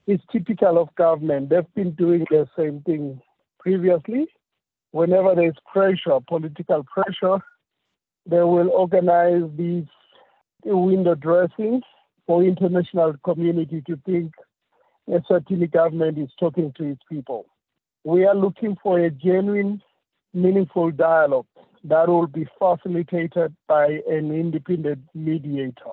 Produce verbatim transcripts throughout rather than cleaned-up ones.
It's typical of government. They've been doing the same thing previously. Whenever there's pressure, political pressure, they will organize these window dressings for international community to think a certain government is talking to its people. We are looking for a genuine, meaningful dialogue that will be facilitated by an independent mediator.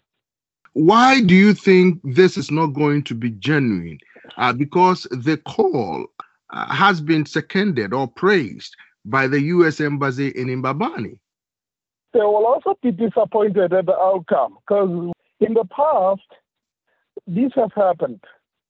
Why do you think this is not going to be genuine? Uh, because the call uh, has been seconded or praised by the U S Embassy in Mbabane. They will also be disappointed at the outcome because in the past, this has happened.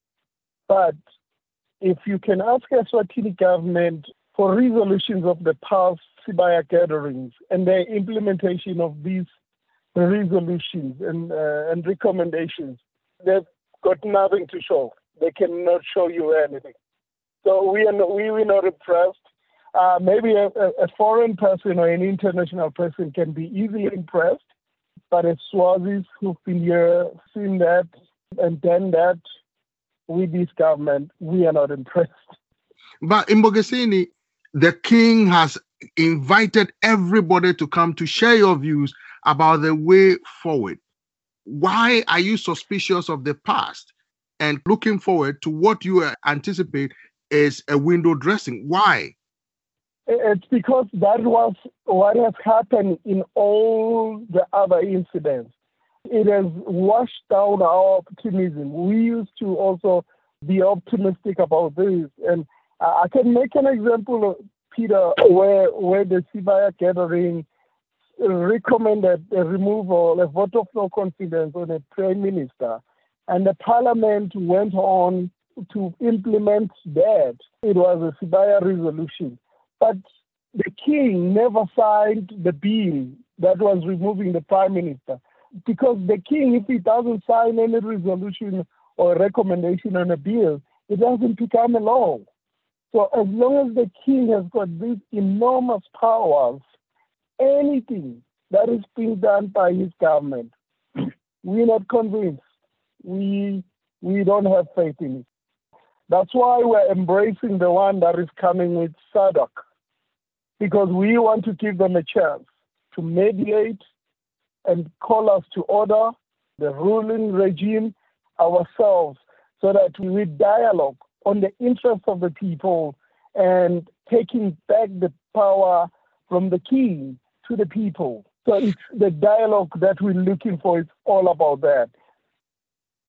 But if you can ask a Swatini government for resolutions of the past Sibaya gatherings and the implementation of these resolutions and, uh, and recommendations, they've got nothing to show. They cannot show you anything. So we are not, we were not impressed. Uh, maybe a, a foreign person or an international person can be easily impressed, but as Swazis who've been here, seen that and done that with this government, we are not impressed. But in Mbogesini, the king has invited everybody to come to share your views about the way forward. Why are you suspicious of the past and looking forward to what you anticipate is a window dressing? Why? It's because that was what has happened in all the other incidents. It has washed down our optimism. We used to also be optimistic about this. And I can make an example, Peter, where, where the Sibaya gathering recommended a removal, a vote of no confidence on a prime minister. And the parliament went on to implement that. It was a Sibaya resolution. But the king never signed the bill that was removing the prime minister. Because the king, if he doesn't sign any resolution or recommendation on a bill, it doesn't become a law. So as long as the king has got these enormous powers, anything that is being done by his government, we're not convinced. We, we don't have faith in it. That's why we're embracing the one that is coming with SADC, because we want to give them a chance to mediate and call us to order, the ruling regime, ourselves, so that we dialogue on the interests of the people and taking back the power from the king to the people. So it's the dialogue that we're looking for. It's all about that.